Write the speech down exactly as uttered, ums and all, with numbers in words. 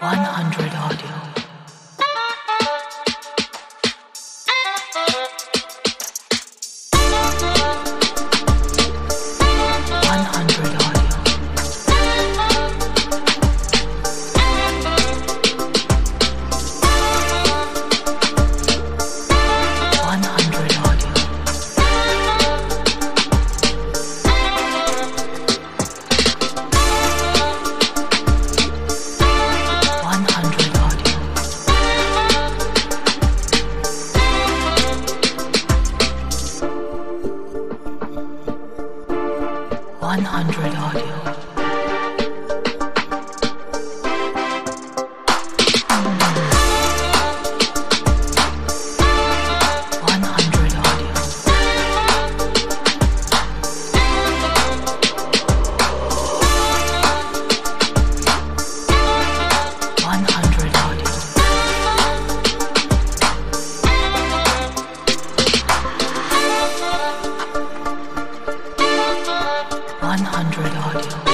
one hundred audio. one hundred audio. one hundred audio. one hundred audio. one hundred audio. one hundred audio. one hundred audio. one hundred audio.